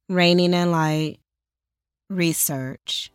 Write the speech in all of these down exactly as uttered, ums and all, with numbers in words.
Raining in Light Research.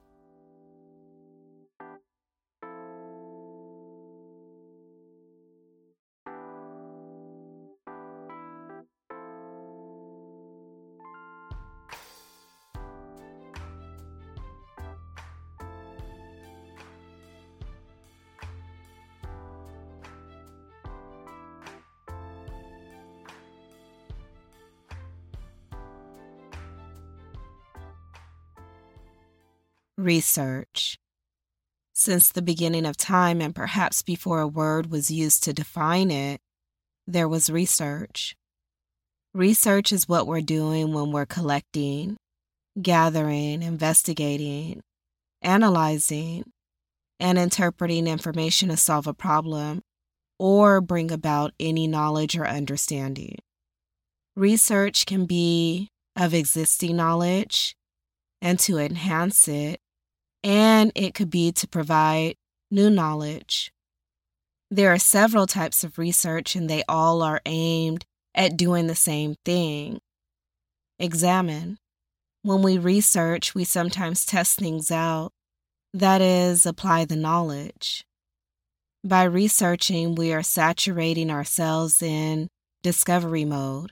Research. Since the beginning of time, and perhaps before a word was used to define it, there was research. Research is what we're doing when we're collecting, gathering, investigating, analyzing, and interpreting information to solve a problem or bring about any knowledge or understanding. Research can be of existing knowledge and to enhance it, and it could be to provide new knowledge. There are several types of research, and they all are aimed at doing the same thing. Examine. When we research, we sometimes test things out, that is, apply the knowledge. By researching, we are saturating ourselves in discovery mode.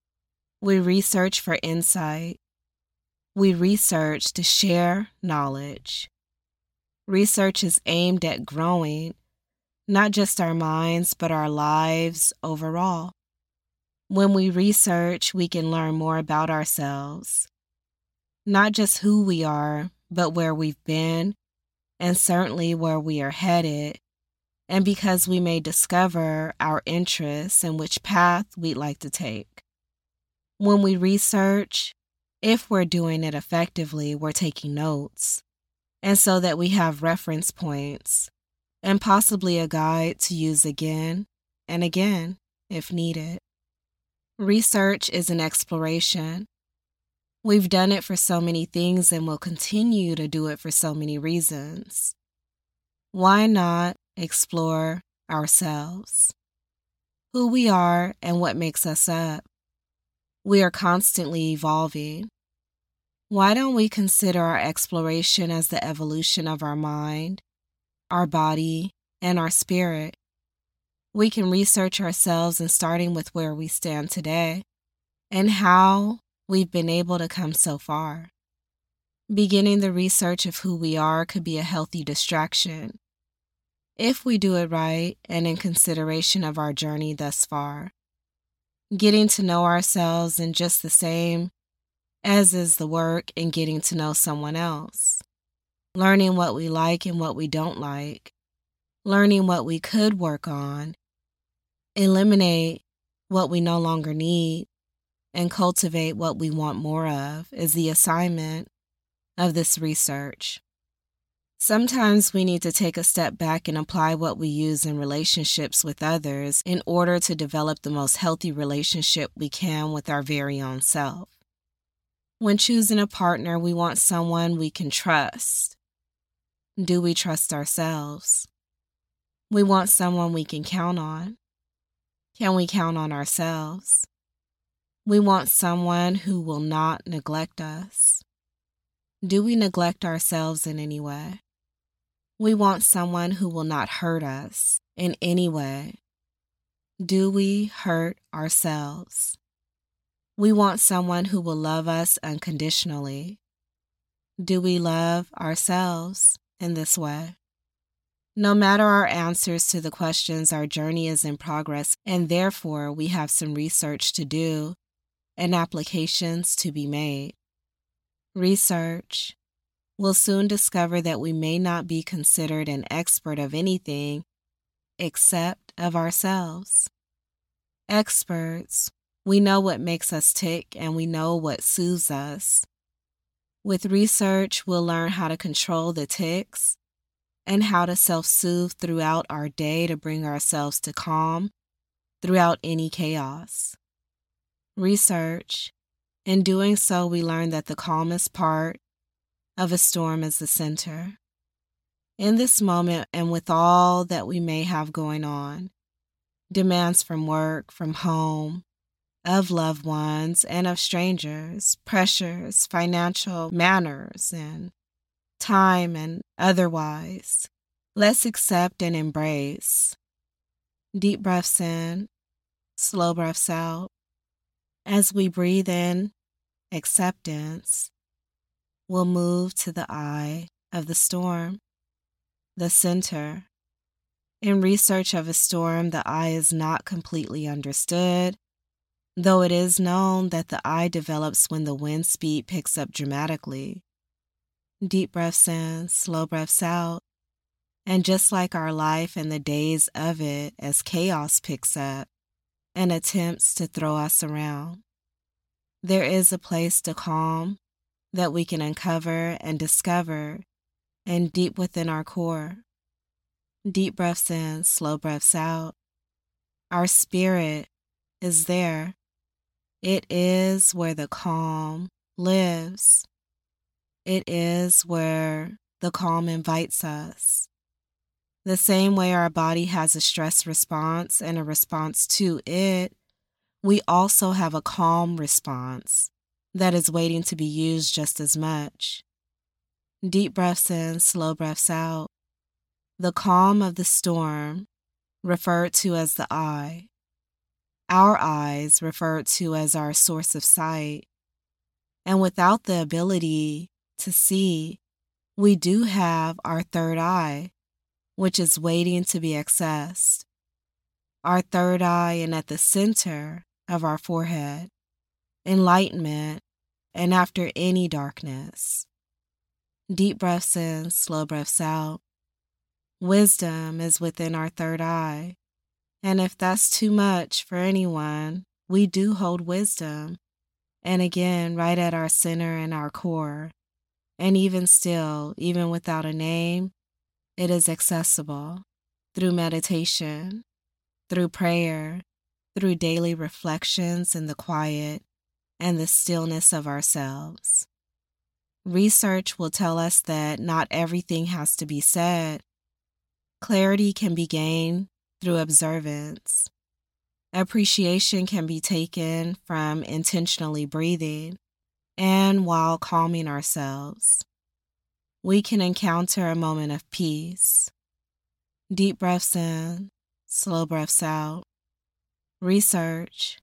We research for insight. We research to share knowledge. Research is aimed at growing not just our minds, but our lives overall. When we research, we can learn more about ourselves, not just who we are, but where we've been, and certainly where we are headed, and because we may discover our interests and which path we'd like to take. When we research, if we're doing it effectively, we're taking notes, and so that we have reference points and possibly a guide to use again and again if needed. Research is an exploration. We've done it for so many things and will continue to do it for so many reasons. Why not explore ourselves, who we are and what makes us up? We are constantly evolving. Why don't we consider our exploration as the evolution of our mind, our body, and our spirit? We can research ourselves and starting with where we stand today and how we've been able to come so far. Beginning the research of who we are could be a healthy distraction if we do it right and in consideration of our journey thus far. Getting to know ourselves in just the same as is the work in getting to know someone else. Learning what we like and what we don't like. Learning what we could work on. Eliminate what we no longer need and cultivate what we want more of is the assignment of this research. Sometimes we need to take a step back and apply what we use in relationships with others in order to develop the most healthy relationship we can with our very own self. When choosing a partner, we want someone we can trust. Do we trust ourselves? We want someone we can count on. Can we count on ourselves? We want someone who will not neglect us. Do we neglect ourselves in any way? We want someone who will not hurt us in any way. Do we hurt ourselves? We want someone who will love us unconditionally. Do we love ourselves in this way? No matter our answers to the questions, our journey is in progress, and therefore we have some research to do and applications to be made. Research. We'll soon discover that we may not be considered an expert of anything except of ourselves. Experts. We know what makes us tick and we know what soothes us. With research, we'll learn how to control the ticks and how to self-soothe throughout our day to bring ourselves to calm throughout any chaos. Research. In doing so, we learn that the calmest part of a storm is the center. In this moment, and with all that we may have going on, demands from work, from home, of loved ones and of strangers, pressures, financial manners, and time and otherwise. Let's accept and embrace. Deep breaths in, slow breaths out. As we breathe in acceptance, we'll move to the eye of the storm, the center. In research of a storm, the eye is not completely understood, though it is known that the eye develops when the wind speed picks up dramatically. Deep breaths in, slow breaths out. And just like our life and the days of it, as chaos picks up and attempts to throw us around, there is a place to calm that we can uncover and discover and deep within our core. Deep breaths in, slow breaths out. Our spirit is there. It is where the calm lives. It is where the calm invites us. The same way our body has a stress response and a response to it, we also have a calm response that is waiting to be used just as much. Deep breaths in, slow breaths out. The calm of the storm, referred to as the eye. Our eyes, referred to as our source of sight. And without the ability to see, we do have our third eye, which is waiting to be accessed. Our third eye, and at the center of our forehead, enlightenment, and after any darkness. Deep breaths in, slow breaths out. Wisdom is within our third eye, and if that's too much for anyone, we do hold wisdom, and again, right at our center and our core. And even still, even without a name, it is accessible through meditation, through prayer, through daily reflections in the quiet and the stillness of ourselves. Research will tell us that not everything has to be said. Clarity can be gained through observance. Appreciation can be taken from intentionally breathing, and while calming ourselves, we can encounter a moment of peace. Deep breaths in, slow breaths out. Research.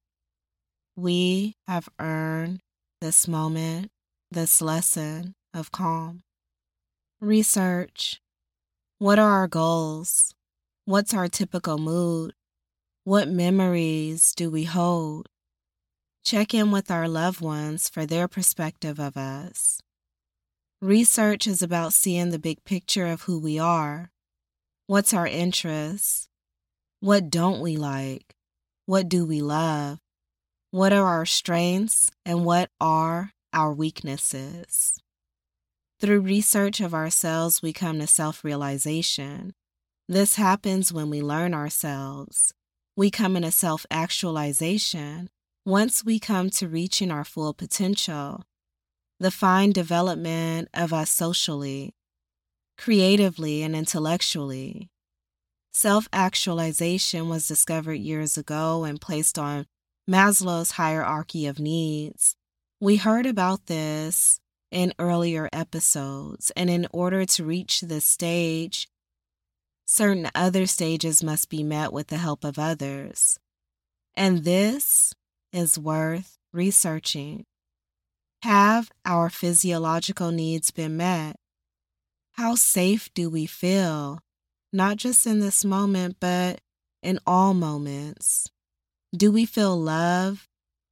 We have earned this moment, this lesson of calm. Research. What are our goals? What's our typical mood? What memories do we hold? Check in with our loved ones for their perspective of us. Research is about seeing the big picture of who we are. What's our interests? What don't we like? What do we love? What are our strengths and what are our weaknesses? Through research of ourselves, we come to self-realization. This happens when we learn ourselves. We come into self-actualization once we come to reaching our full potential, the fine development of us socially, creatively, and intellectually. Self-actualization was discovered years ago and placed on Maslow's hierarchy of needs. We heard about this in earlier episodes, and in order to reach this stage, certain other stages must be met with the help of others. And this is worth researching. Have our physiological needs been met? How safe do we feel, not just in this moment, but in all moments? Do we feel love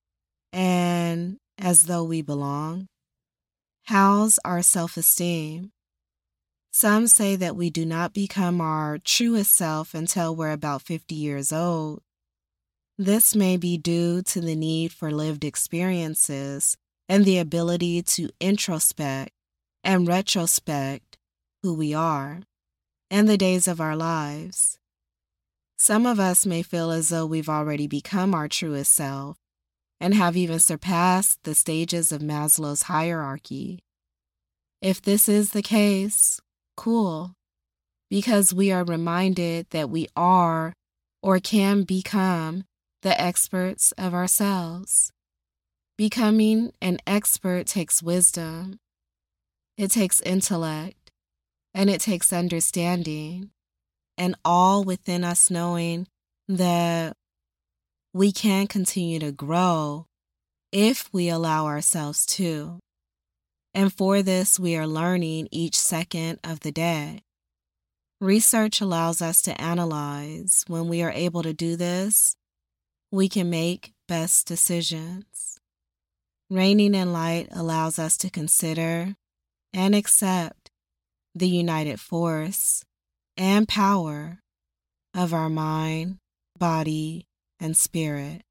and as though we belong? How's our self-esteem? Some say that we do not become our truest self until we're about fifty years old. This may be due to the need for lived experiences and the ability to introspect and retrospect who we are and the days of our lives. Some of us may feel as though we've already become our truest self and have even surpassed the stages of Maslow's hierarchy. If this is the case, cool, because we are reminded that we are or can become the experts of ourselves. Becoming an expert takes wisdom, it takes intellect, and it takes understanding, and all within us knowing that we can continue to grow if we allow ourselves to. And for this, we are learning each second of the day. Research allows us to analyze. When we are able to do this, we can make best decisions. Reigning in light allows us to consider and accept the united force and power of our mind, body, and spirit.